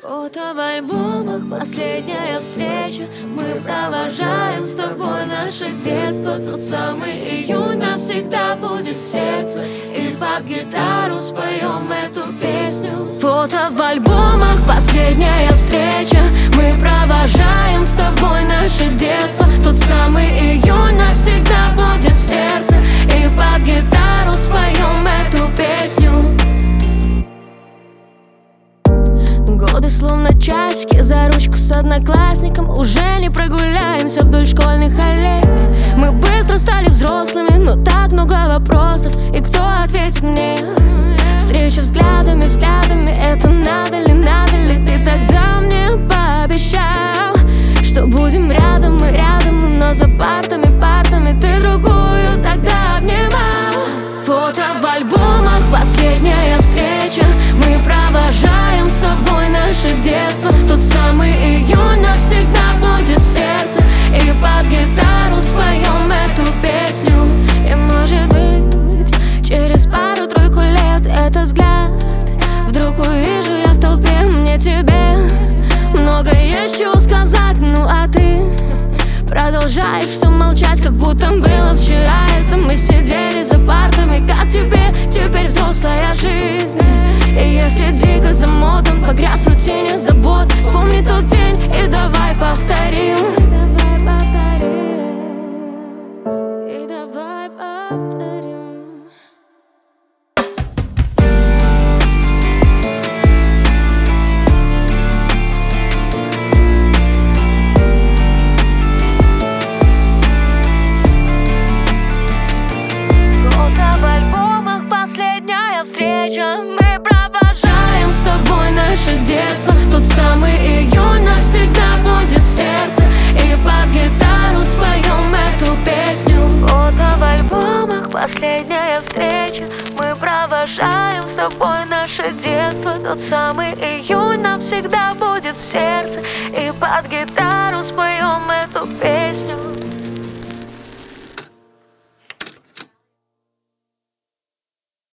Фото в альбомах, последняя встреча. Мы провожаем с тобой наше детство. Тот самый июнь навсегда будет в сердце. И под гитару споем эту песню. Фото в альбомах, последняя встреча. Мы провожаем с тобой наше детство. Тот самый июнь навсегда будет в сердце. И под гитару споем эту песню. Годы словно часики, за ручку с одноклассником. Уже не прогуляемся вдоль школьных аллей. Мы быстро стали взрослыми, но так много вопросов. И кто ответит мне? Встреча взглядами, это надо ли? Ты тогда мне пообещал, что будем рядом, мы рядом. Но за партами ты другую тогда обнимал. Фото в альбомах, последняя встреча. Мы провожаем с тобой наше детство. Тот самый июнь навсегда будет в сердце. И под гитару споем эту песню. И может быть, через пару-тройку лет этот взгляд вдруг увижу я в толпе. Мне тебе много есть чего сказать. Ну а ты продолжаешь все молчать, как будто было вчера. Это мы сидели за партами. Как тебе теперь взрослая жизнь? И если дико замотан, погряз в рутине забот, вспомни тот день и давай повторим. И давай повторим. Встреча. Мы провожаем с тобой наше детство. Тот самый июнь навсегда будет в сердце. И под гитару споем эту песню. Фото в альбомах, последняя встреча. Мы провожаем с тобой наше детство. Тот самый июнь навсегда будет в сердце. И под гитару споем